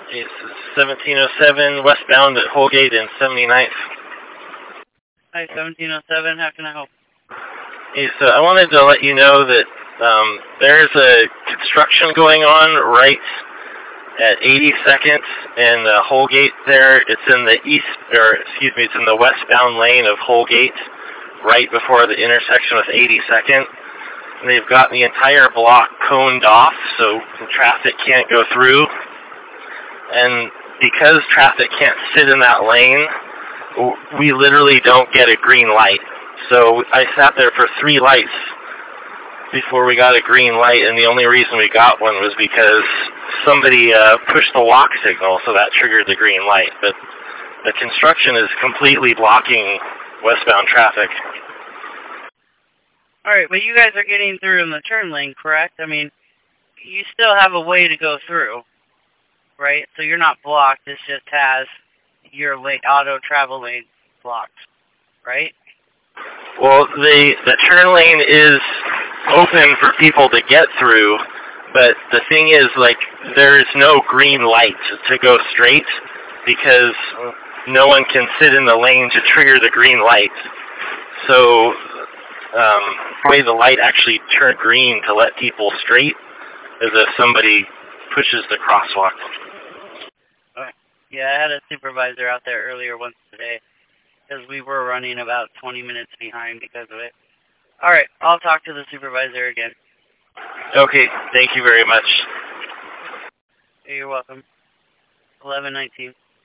It's 1707 westbound at Holgate and 79th. Hi, 1707. How can I help? Hey, so I wanted to let you know that there's a construction going on right at 82nd and Holgate there. It's in the it's in the westbound lane of Holgate, right before the intersection with 82nd. And they've got the entire block coned off, so the traffic can't go through. And because traffic can't sit in that lane, we literally don't get a green light. So I sat there for 3 lights before we got a green light, and the only reason we got one was because somebody pushed the walk signal, so that triggered the green light. But the construction is completely blocking westbound traffic. Alright, but you guys are getting through in the turn lane, correct? I mean, you still have a way to go through, right? So you're not blocked, it just has your auto travel lane blocked, right? Well, the turn lane is open for people to get through, but the thing is, like, there's no green light to go straight because no one can sit in the lane to trigger the green light. So the way the light actually turned green to let people straight is if somebody pushes the crosswalk. Yeah, I had a supervisor out there earlier once today because we were running about 20 minutes behind because of it. Alright, I'll talk to the supervisor again. Okay, thank you very much. You're welcome. 11:19.